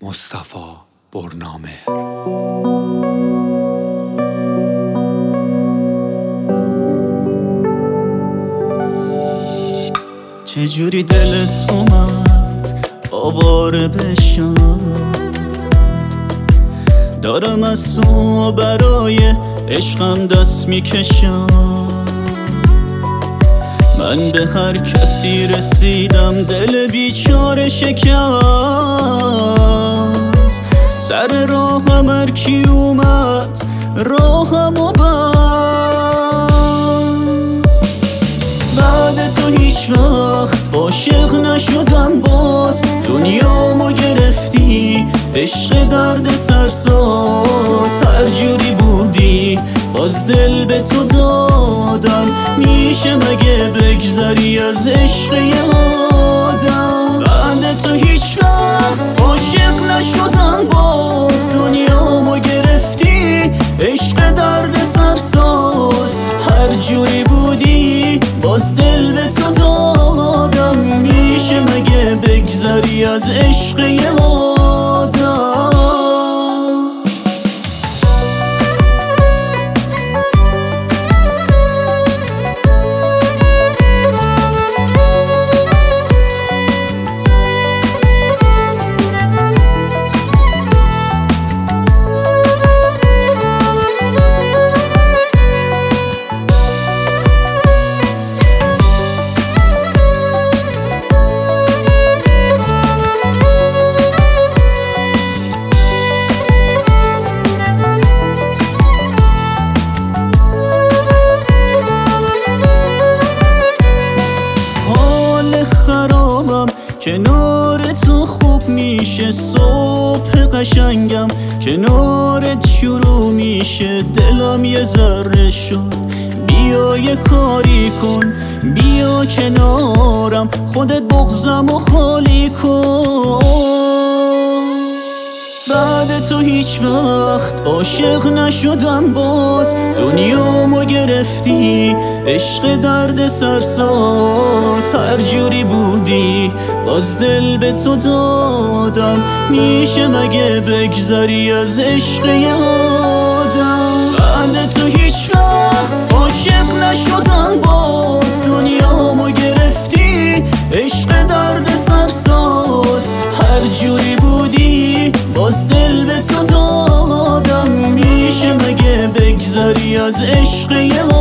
مصطفی برنامه. چجوری دلت اومد آواره بشم؟ دارم از تو برای عشقم دست میکشم. من به هر کسی رسیدم دل بیچاره شکست. سر راهم هر کی اومد راهمو بست. بعد تو هیچ وقت عاشق نشدم، باز دنیامو گرفتی عشق درد سرساز. هر جوری بودی باز دل به تو دادم، میشه مگه بگذری از عشق یه آدم؟ بعد تو هیچ وقت عاشق نشدم، باز دنیامو گرفتی عشق درد سرساز. هر جوری بودی باز دل به تو دادم، میشه مگه بگذری از عشق یه آدم؟ کنار تو خوب میشه، صبح قشنگم کنارت شروع میشه. دلم یه ذره شد، بیا یه کاری کن، بیا کنارم، خودت بغضم و خالی کن. بعد تو هیچ وقت عاشق نشدم، باز دنیامو گرفتی عشق درد سرساز. هر جوری بودی باز دل به تو دادم، میشه مگه بگذری از عشق یه آدم؟ بعد تو هیچ وقت عاشق نشدم، باز دنیامو گرفتی عشق درد سرساز. هر جوری بودی باز دل به تو دادم، میشه مگه بگذری از عشق یه